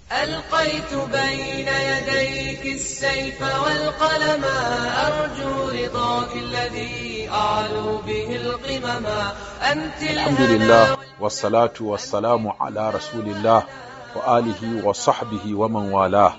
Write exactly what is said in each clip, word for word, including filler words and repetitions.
ألقيت بين يديك السيف والقلم أرجو رضاك الذي أعلو به القمم أنت الحمد لله والصلاة والسلام على رسول الله وآله وصحبه ومن والاه.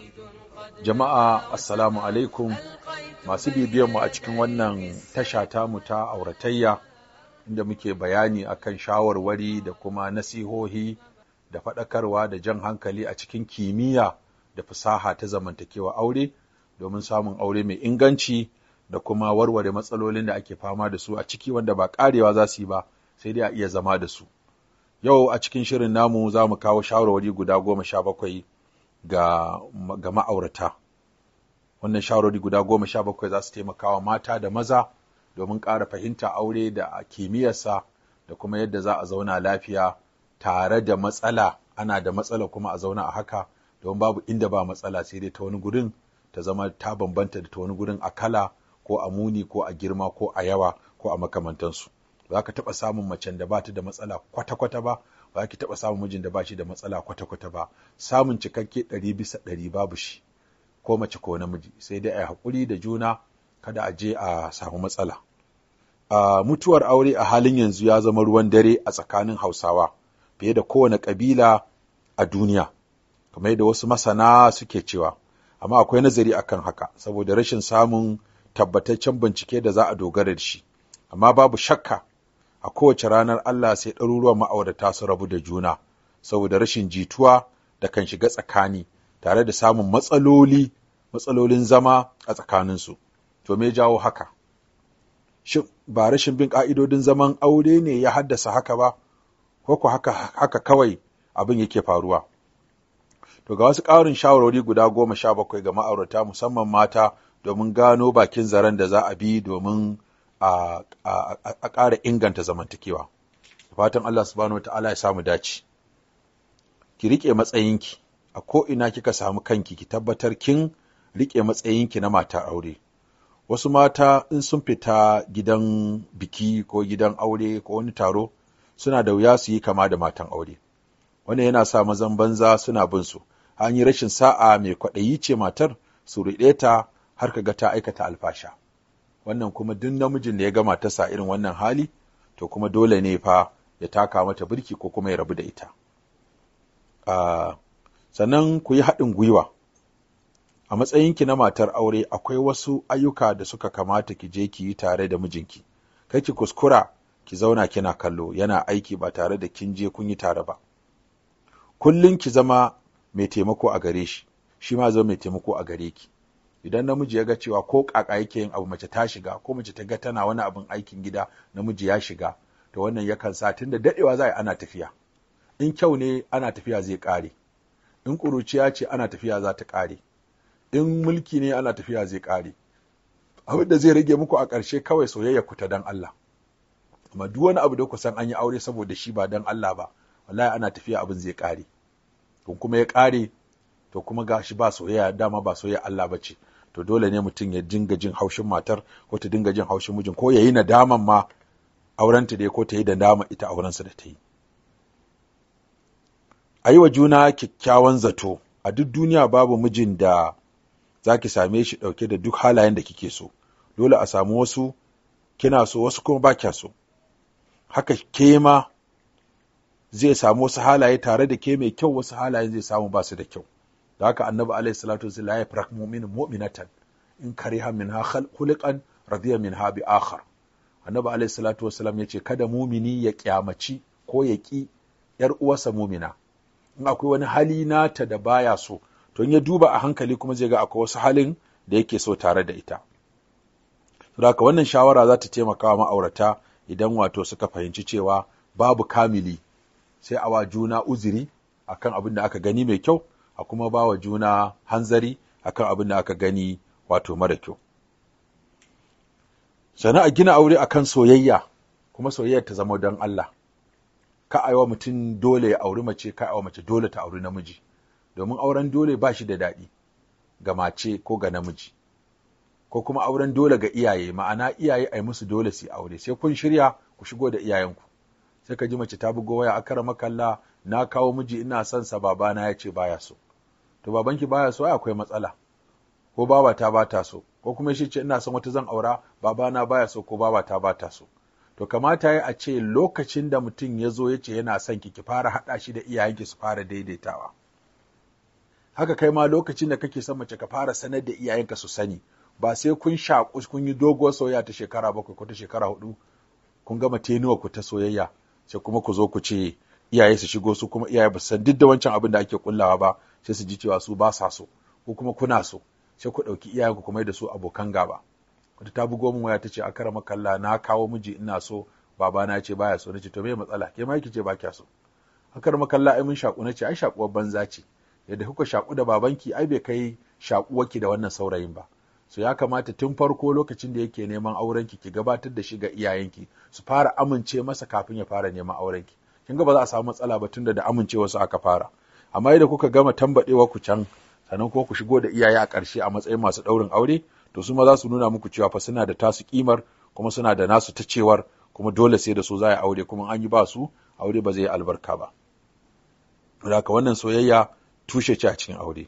Jama'a assalamu alaikum, masu bibiyanmu a cikin wannan tasha tamu ta auratayya inda muke bayani akan shawarwari da kuma nasihohi da faɗakarwa da jan hankali a cikin kimiyya da fasaha ta zamantakewa aure domin samun aure mai inganci da kuma warware matsalolin da ake fama da su a ciki wanda ba ƙarewa za su yi ba sai dai a iya zama da su. Yau a cikin shirin namu za mu kawo shawarwari guda goma sha bakwai ga, ga ma'aurata. Wannan shawarwari guda goma sha bakwai za su taimaka wa mata da maza domin ƙara fahimta aure da kimiyyarsa da kuma yadda za a zauna lafiya tare da matsala, ana da matsala kuma a zauna a haka, don babu inda ba matsala sai dai ta wani gurin ta zama ta bambanta da ta wani gurin a kala ko a muni ko a girma ko a yawa ko a makamantansu. Ba za ka taɓa samun macen da ba ta da matsala kwata-kwata ba, ba za ki taɓa samun mijin da ba shi da matsala kwata-kwata ba. Samun cikakke ɗari bisa ɗari babu shi, ko mace ko namiji, sai dai a yi haƙuri da juna kada a je a samu matsala. Uh, mutuwar aure a halin yanzu ya zama ruwan dare a tsakanin Hausawa fiye da kowane ƙabila a duniya, kamar yadda wasu masana suke cewa, amma akwai nazari akan haka saboda rashin samun tabbataccen bincike da za a dogara da shi. Amma babu shakka a kowace ranar Allah sai ɗaruruwan ma'aurata su rabu da juna saboda rashin jituwa da kan shiga tsakani tare da samun matsaloli matsalolin zama a tsakaninsu. To me jawo haka? Shin ba rashin bin ƙa'idodin zaman aure ne ya haddasa haka ba, ko ku haka, haka kawai abin yake faruwa? To ga wasu ƙarin shawarwari guda goma sha bakwai ga ma'aurata musamman mata domin gano bakin zaren da za a bi domin a, a, a ƙara inganta zamantakewa. Fatan Allah subhanahu wa ta'ala ya samu dace. Ki riƙe matsayinki, a ko'ina kika samu kanki ki tabbatar kin riƙe matsayinki na matar aure. Wasu mata in sun fita gidan biki ko gidan aure ko wani taro suna da wuya su yi kama da matan aure. Wannan yana sa mazan banza suna bin su. An yi rashin sa'a mai kwaɗayi ce matar su riɗe ta har ka ga ta aikata alfasha. Wannan kuma duk namijin da ya ga matarsa irin wannan hali to kuma dole ne fa ya taka mata birki ko kuma ya rabu da ita. Uh, sannan ku yi haɗin gwiwa. A matsayinki na matar aure akwai wasu ayyuka da suka kamata ki je ki yi tare da mijinki. Kai ki kuskura ki zauna kina kallo yana aiki ba tare da kin je kun yi tare ba. Kullum ki zama mai taimako a gare shi, shi ma zama mai taimako a gare ki. Idan namiji ya ga cewa ko kaka yake yin abu mace ta shiga, ko mace ta ga tana wani abin aikin gida namiji ya shiga, to wannan yakan sa tunda dadewa za a yi ana tafiya. In kyau ne ana tafiya zai ƙare, in ƙuruciya ce ana tafiya za ta ƙare, in mulki ne ana tafiya zai ƙare. Abin da zai rage muku a ƙarshe kawai soyayya ku ta dan Allah. Amma duk wani abu da ku san an yi aure saboda shi ba dan Allah ba, wallahi ana tafiya abin zai ƙare. Kun kuma ya ƙare, to kuma ga shi ba soyayya, dama ba soyayya Allah ba ce. To dole ne mutum ya dinga jin haushin matar ko ta dinga jin haushin mijin ko ya yi nadaman ma aurenta da ya ko ta yi da nadama ita aurensa da ta yi. A yi wa juna kyakkyawan zato. A duk duniya babu mijin da za ki same shi ɗauke da duk halayen da kike so. Dole a samu wasu kina so, wasu kuma ba kya so. Haka ke ma zai samu wasu halaye tare da ke mai kyau, wasu halaye zai samu ba su da kyau. Da haka annabi alaihi salatu wasallam ya farak mu'min mu'minatan in kariha minha khuliqan radiya minha bi akhar. Annabi alaihi salatu wasallam yace kada mumini ya kyamaci ko ya ki yar uwarsa mumina. In akwai wani hali nata da baya so, to in ya duba a hankali kuma zai ga akwai wasu halin da yake so tare da ita. Saboda haka wannan shawara za ta taimaka wa ma'aurata idan wato suka fahimci cewa babu kamili, sai a wa juna uzuri akan abin da aka gani mai kyau, a kuma ba wa juna hanzari akan abin da aka gani wato mara kyau. Sannan a gina aure akan soyayya, kuma soyayyar ta zama don Allah. Ka a yi wa mutum dole ya auri mace, ka a yi wa mace dole ta auri namiji. Domin auren dole ba shi da daɗi ga mace ko ga namiji. Ko kuma auren dole ga iyaye, ma'ana iyaye a yi musu dole su yi aure, sai kun shirya ku shigo da iyayenku. Sai ka ji mace ta bugo waya, akara makalla na kawo miji ina son sa babana ya ce baya so. to babanki baya so ai akwai matsala, ko babata ba ta so, ko kuma shi ce ina son wata zan aura babana baya so ko babata ba ta so. To kamata ya a ce lokacin da mutum ya zo ya ce yana son ki ki fara haɗa shi da iyayenki su fara daidaitawa. Haka kai ma lokacin da kake son mace ka fara sanar da iyayenka su sani, ba sai kun shaƙu kun yi doguwar soyayya ta shekara bakwai ko ta shekara hudu kun gama tenuwa ku ta soyayya sai kuma ku zo ku ce iyaye su shigo, su kuma iyaye ba su san duk da wancan abin da ake kullawa ba, sai su ji cewa su ba sa so ko kuma kuna so, sai ku ɗauki iyayenku kuma da su abokan gaba. Wata ta bugo min waya ta ce akarama kalla na kawo miji ina so babana ya ce baya so, nace to me matsala, ke ma yake ce ba kya so. Akarama kalla ai mun shaku, nace ai shakuwar banza ce, yadda kuka shaku da babanki ai bai kai shakuwarki da wannan saurayin ba. So ya kamata tun farko lokacin da yake neman aurenki ki gabatar da shi ga iyayenki su fara amince masa kafin ya fara neman aurenki. Kin ga ba za a samu matsala ba tunda da amincewa su aka fara. Amma idan kuka gama tambadewa ku can sannan kuma ku shigo da iyaye a ƙarshe a matsayin masu ɗaurin aure, to su ma za su nuna muku cewa fa suna da tasu kimar kuma suna da nasu ta cewar, kuma dole sai da su za a yi aure, kuma an yi ba su aure ba zai yi albarka ba. Haka wannan soyayya tushe ce a cikin aure.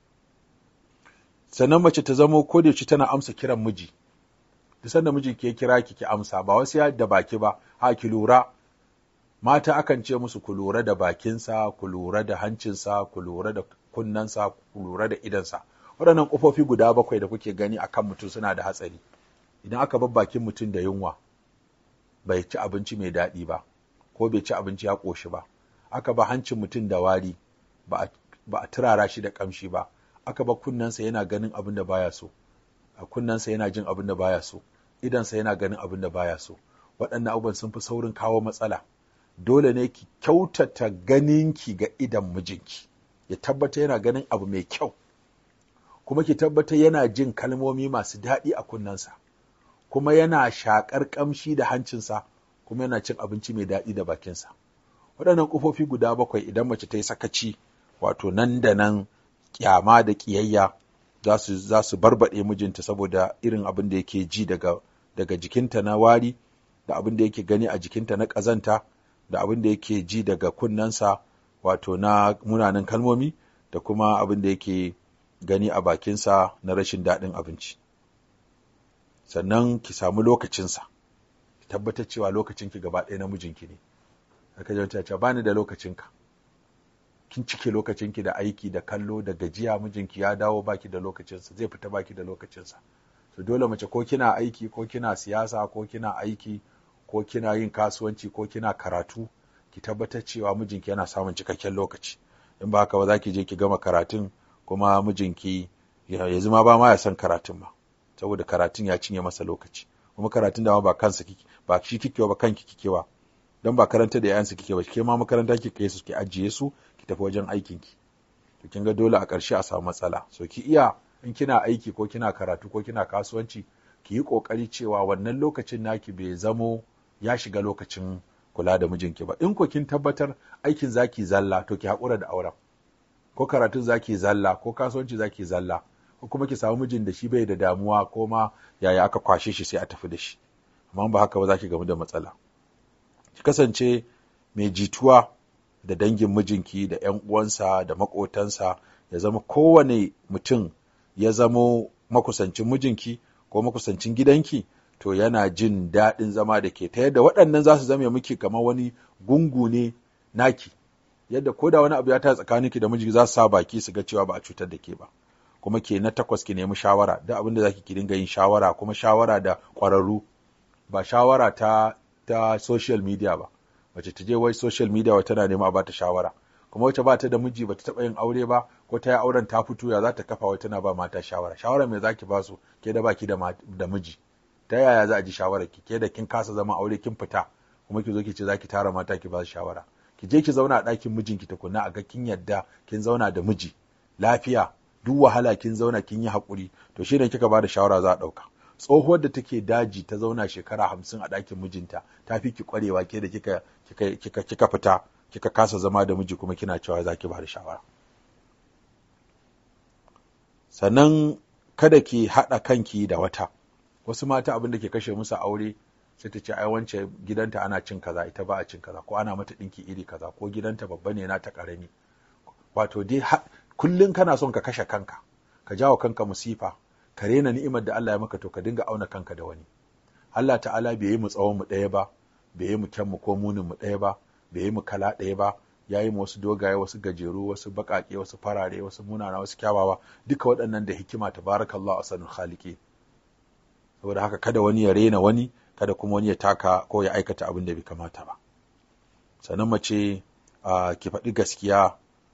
Sannan mace ta zamo ko da yaushe tana amsa kiran miji. Duk sanda miji ke kira ki ki amsa, ba wasu ya da baki ba, ha ki lura. Mata akan ce musu ku lura da bakinsa, ku lura da hancinsa, ku lura da kunnensa, ku lura da idansa. Waɗannan ƙofofi guda bakwai da kuke gani akan mutum suna da hatsari. Idan aka bar bakin mutum da yunwa, bai ci abinci mai daɗi ba, ko bai ci abinci ya ƙoshi ba, aka ba hancin mutum da wari, ba a turara shi da ƙamshi ba, aka ba kunnensa yana ganin abin da baya so, a kunnensa yana jin abin da baya so, idansa yana ganin abin da baya so. Waɗannan abubuwan sun fi saurin kawo matsala. Dole ne ki kyautata ganinki ga idan mijinki, ya tabbata yana ganin abu mai kyau, kuma ki tabbata yana jin kalmomi masu daɗi a kunnensa, kuma yana shaƙar ƙamshi da hancinsa, kuma yana cin abinci mai daɗi da bakinsa. Waɗannan ƙofofi guda bakwai idan mace ta yi sakaci, wato nan da nan ƙyama da ƙiyayya za su za su barbaɗe mijinta saboda irin abin da yake ji daga daga jikinta na wari, da abin da yake gani a jikinta na ƙazanta, da abin da yake ji daga kunnensa wato na munanan kalmomi, da kuma abin da yake gani a bakinsa na rashin daɗin abinci. Sannan ki samu lokacinsa, ki tabbatar cewa lokacinki gaba ɗaya na mijinki ne. Aka ji wata ce ba ni da lokacinka, kin cike lokacinki da aiki da kallo da gajiya, mijinki ya dawo baki da lokacinsa, zai fita baki da lokacinsa. So dole mace ko kina aiki ko kina siyasa ko kina aiki ko kina yin kasuwanci ko kina karatu, ki tabbatar cewa mijinki yana samun cikakken lokaci. In ba haka ba za ki je ki gama karatun kuma mijinki ya zama ba ma ya san karatun ba, saboda karatun ya cinye masa lokaci, kuma karatun da ma ba kansa kike ba shi kike ba kanki kike ba, dan ba karanta da yayansa kike ba, ke ma makaranta kike kai su ki ajiye su ki tafi wajen aikin ki. To kin ga dole a ƙarshe a samu matsala. So ki iya in kina aiki ko kina karatu ko kina kasuwanci, ki yi kokari cewa wannan lokacin naki bai zamo ya shiga lokacin kula da mijinki ba. In ko kin tabbatar aikin zaki zalla, to ki haƙura da auren, ko karatun zaki zalla ko kasuwanci zaki zalla, ko kuma ki samu mijin da shi bai da damuwa ko ma yaya aka kwashe shi sai a tafi da shi. Amma ba haka ba zaki gamu da matsala. Ki kasance mai jituwa da dangin mijinki da ƴan uwansa da maƙotansa, ya zama kowane mutum ya zamo makusancin mijinki ko makusancin gidanki, to yana jin daɗin zama da ke, ta yadda waɗannan za su zame miki kamar wani gungu ne naki, yadda ko da wani abu ya ta tsakaninki da miji za su sa baki su ga cewa ba a cutar da ke ba. Kuma ke na takwas ki nemi shawara, da abin da zaki ki dinga yin shawara, kuma shawara da ƙwararru, ba shawara ta ta social media ba. Mace ta je wai social media wai tana nema a bata shawara, kuma wacce ba ta da miji ba ta taɓa yin aure ba, ko ta yi auren ta fito, ya za ta kafa wai tana ba mata shawara. Shawara me zaki ba su ke da baki da, da miji? Ta yaya za a ji shawarar ki, ke da kin kasa zama aure kin fita, kuma ki zo ki ce za ki tara mata ki ba su shawara? Ki je ki zauna a ɗakin mijinki tukunna a ga kin yadda kin zauna da miji lafiya, duk wahala kin zauna kin yi haƙuri, to shi ne kika ba da shawara za a ɗauka. Tsohuwar da take daji ta zauna shekara hamsin a ɗakin mijinta ta fi ki ƙwarewa, ke da kika kika kika kika fita kika kasa zama da miji kuma kina cewa za ki ba da shawara. Sannan kada ki haɗa kanki da wata. Wasu mata abin da ke kashe musu aure sai ta ce ai wance gidanta ana cin kaza ita ba a cin kaza, ko ana mata ɗinki iri kaza, ko gidanta babba ne na ta ƙarami. Wato dai kullun kana son ka kashe kanka ka jawo kanka musifa ka rena ni'imar da Allah ya maka to ka dinga auna kanka da wani. Allah ta'ala bai yi mu tsawon mu ɗaya ba, bai yi mu kyan mu ko munin mu ɗaya ba, bai yi mu kala ɗaya ba, ya yi mu wasu dogaye, wasu gajeru, wasu baƙaƙe, wasu farare, wasu munana, wasu kyawawa, duka waɗannan da hikima tabarakallahu ahsanul khaliqin. Saboda haka kada wani ya rena wani, kada kuma wani ya taka ko ya aikata abin da bai kamata ba. Sannan mace ki faɗi gaskiya,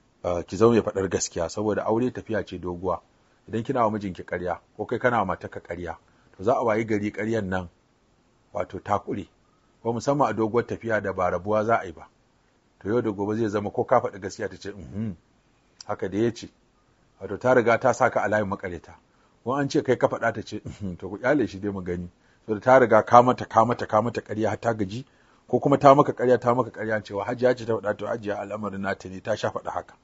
ki zama mai faɗar gaskiya, saboda aure tafiya ce doguwa. Idan kina wa mijinki ƙarya ko kai kana wa matarka ƙarya, to za a wayi gari ƙaryan nan wato takure, ko musamman a doguwar tafiya da ba rabuwa za a yi ba. To yau da gobe zai zama ko ka faɗi gaskiya ta ce mhm haka da ya ce, wato ta riga ta saka a layin makareta. Ko an ce kai ka faɗa ta ce to ku kyale shi dai mu gani. Saboda ta riga ka mata ka mata ka mata ƙarya har ta gaji, ko kuma ta maka ƙarya ta maka ƙarya cewa hajiya ce ta faɗa, to hajiya al'amarin nata ne, ta sha faɗa haka.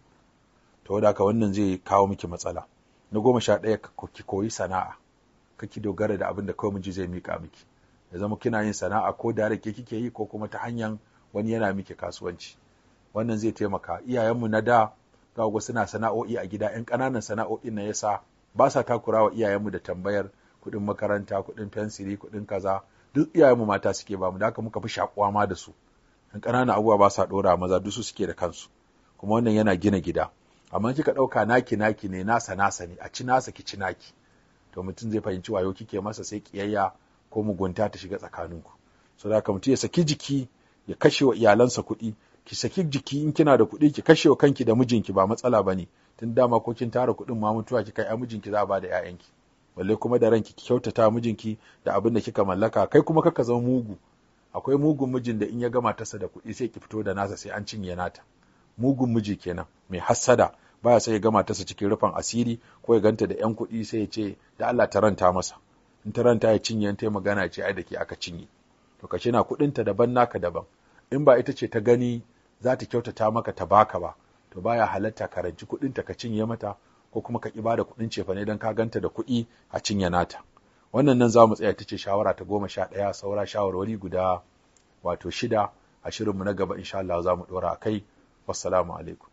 To wanda haka wannan zai kawo miki matsala. Na goma sha ɗaya ki koyi sana'a, kaki dogara da abin da kawai miji zai mika miki. Ya zama kina yin sana'a ko da rake kike yi ko kuma ta hanyar wani yana miki kasuwanci. Wannan zai taimaka. Iyayenmu na da ga wasu suna sana'o'i a gida, ƴan ƙananan sana'o'in na yasa ba sa takurawa iyayenmu da tambayar kuɗin makaranta, kuɗin fensiri, kuɗin kaza. Duk iyayenmu mata suke ba mu, da haka muka fi shakuwa ma da su. Ƴan ƙananan abubuwa ba sa ɗora maza, duk su suke da kansu. Kuma wannan yana gina gida. Amma kika ɗauka naki naki ne, nasa nasa ne, a ci nasa ki ci naki. To mutum zai fahimci wayo kike masa, sai kiyayya ko mugunta ta shiga tsakaninku. So da haka mutum ya saki jiki ya kashe wa iyalansa kuɗi, ki saki jiki in kina da kuɗi ki kashe wa kanki da mijinki, ba matsala bane. Tun dama ko kin tara kuɗin ma mutuwa kika ai mijinki za a ba da ƴaƴanki. Balle kuma da ranki ki kyautata mijinki da abin da kika mallaka, kai kuma kaka zama mugu. Akwai mugun mijin da in ya gama tasa da kuɗi sai ki fito da nasa sai an cinye nata. Mugun miji kenan, mai hassada, baya sai ya gama tasa cikin rufin asiri, ko ya ganta da ƴan kuɗi sai ya ce da Allah ta ranta masa. In ta ranta ya cinye, in ta yi magana ce ai da ke aka cinye. To ka na kuɗinta daban naka daban. In ba ita ce ta gani za ta kyautata maka ta baka ba, to baya halatta ka ranci kuɗinta ka cinye mata, ko kuma ka ƙi bada kuɗin cefane don ka ganta da kuɗi a cinye nata. Wannan nan za mu tsaya, ta ce shawara ta goma sha ɗaya, saura shawarwari guda wato shida a shirinmu na gaba insha Allah za mu ɗora a kai. Wassalamu alaikum.